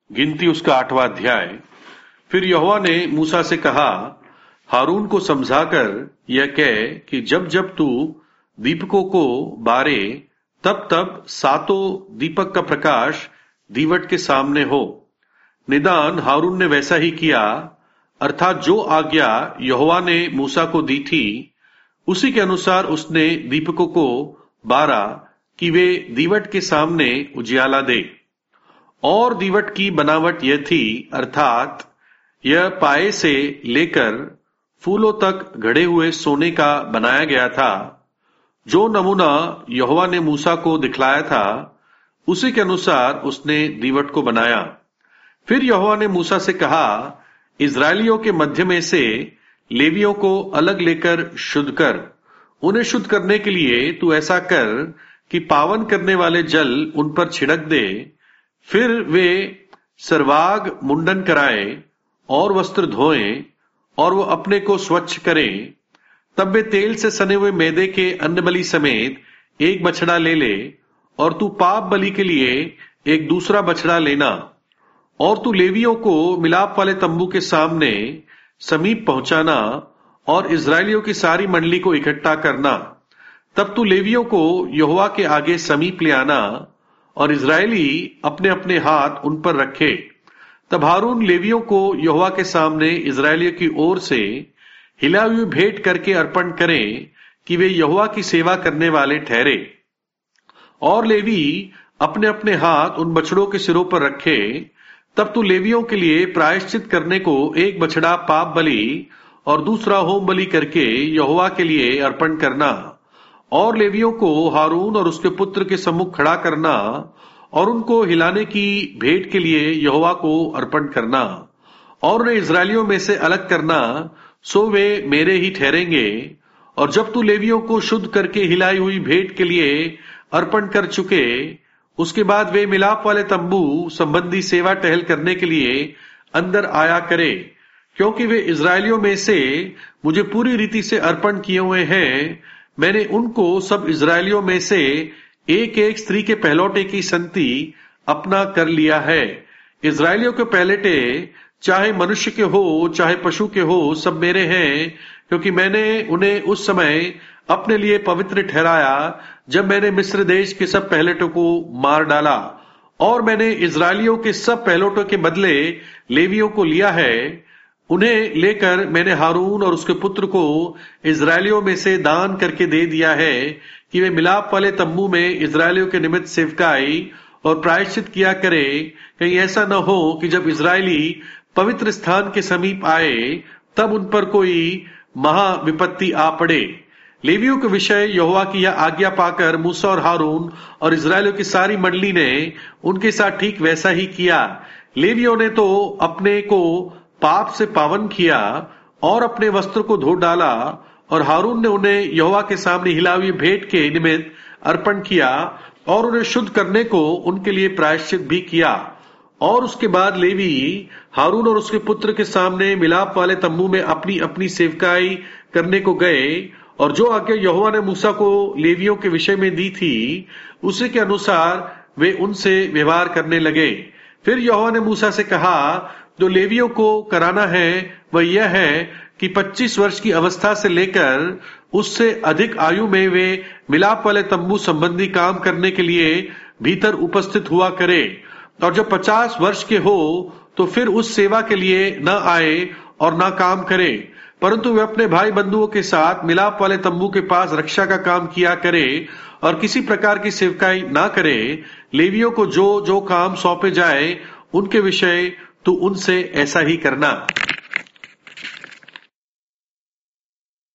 गिनती उसका 8वां अध्याय। फिर यहोवा ने मूसा से कहा, हारून को समझाकर यह कह कि जब जब तू दीपकों को बारे तब तब 7 दीपक का प्रकाश दीवट के सामने हो। निदान हारून ने वैसा ही किया, अर्थात जो आज्ञा यहोवा ने मूसा को दी थी उसी के अनुसार उसने दीपकों को बारा कि वे दीवट के सामने उजियाला दे। और दीवट की बनावट यह थी, अर्थात यह पाए से लेकर फूलों तक घड़े हुए सोने का बनाया गया था। जो नमूना यहोवा ने मूसा को दिखलाया था उसी के अनुसार उसने दीवट को बनाया। फिर यहोवा ने मूसा से कहा, इस्राएलियों के मध्य में से लेवियों को अलग लेकर शुद्ध कर। उन्हें शुद्ध करने के लिए तू ऐसा कर कि पावन करने वाले जल उन पर छिड़क दे। फिर वे सर्वांग मुंडन कराएं और वस्त्र धोएं और वो अपने को स्वच्छ करें। तब वे तेल से सने हुए मैदे के अन्नबलि समेत एक बछड़ा ले ले, और तू पाप बलि के लिए एक दूसरा बछड़ा लेना। और तू लेवियों को मिलाप वाले तंबू के सामने समीप पहुंचाना और इस्राएलियों की सारी मंडली को इकट्ठा करना। तब तू लेवियों को यहोवा के आगे समीप ले आना और इस्राएली अपने अपने हाथ उन पर रखे। तब हारून लेवियों को यहोवा के सामने इस्राएलियों की ओर से हिलाई हुई भेंट करके अर्पण करें कि वे यहोवा की सेवा करने वाले ठहरे। और लेवी अपने अपने हाथ उन बछड़ों के सिरों पर रखे। तब तू लेवियों के लिए प्रायश्चित करने को एक बछड़ा पाप बलि और दूसरा होम बलि करके यहोवा के लिए अर्पण करना। और लेवियों को हारून और उसके पुत्र के सम्मुख खड़ा करना और उनको हिलाने की भेंट के लिए यहोवा को अर्पण करना। और उन्हें इस्राएलियों में से अलग करना, सो वे मेरे ही ठहरेंगे। और जब तू लेवियों को शुद्ध करके हिलाई हुई भेंट के लिए अर्पण कर चुके, उसके बाद वे मिलाप वाले तंबू संबंधी सेवा टहल करने के लिए अंदर आया करे, क्योंकि वे इस्राएलियों में से मुझे पूरी रीति से अर्पण किए हुए हैं। मैंने उनको सब इस्राएलियों में से एक एक स्त्री के पहलौटे की संति अपना कर लिया है। इस्राएलियों के पहलौटे चाहे मनुष्य के हो चाहे पशु के हो, सब मेरे हैं, क्योंकि मैंने उन्हें उस समय अपने लिए पवित्र ठहराया जब मैंने मिस्र देश के सब पहलौटों को मार डाला। और मैंने इस्राएलियों के सब पहलौटों के बदले लेवियों को लिया है। उन्हें लेकर मैंने हारून और उसके पुत्र को इस्राएलियों में से दान करके दे दिया है कि वे मिलाप वाले तंबू में इस्राएलियों के निमित्त सेवकाई और प्रायश्चित किया करे। कहीं ऐसा न हो कि जब इस्राएली पवित्र स्थान के समीप आए तब उन पर कोई महाविपत्ति आ पड़े। लेवियों के विषय यहोवा की यह आज्ञा पाकर मूसा और हारून और इस्राएलियों की सारी मंडली ने उनके साथ ठीक वैसा ही किया। लेवियों ने तो अपने को पाप से पावन किया और अपने वस्त्र को धो डाला, और हारून ने उन्हें यहोवा के सामने हिलाई हुई भेंट के निमित्त अर्पण किया और उन्हें शुद्ध करने को उनके लिए प्रायश्चित भी किया। और उसके बाद लेवी हारून और उसके पुत्र के सामने मिलाप वाले तंबू में अपनी अपनी सेवकाई करने को गए, और जो आज्ञा यहोवा ने मूसा को लेवियों के विषय में दी थी उसी के अनुसार वे उनसे व्यवहार करने लगे। फिर यहोवा ने मूसा से कहा, जो लेवियों को कराना है वह यह है कि 25 वर्ष की अवस्था से लेकर उससे अधिक आयु में वे मिलाप वाले तंबू संबंधी काम करने के लिए भीतर उपस्थित हुआ करे। और जब 50 वर्ष के हो तो फिर उस सेवा के लिए न आए और न काम करे, परंतु वे अपने भाई बंधुओं के साथ मिलाप वाले तंबू के पास रक्षा का काम किया करे और किसी प्रकार की सेवकाई ना करे। लेवियों को जो जो काम सौंपे जाए उनके विषय तू उनसे ऐसा ही करना।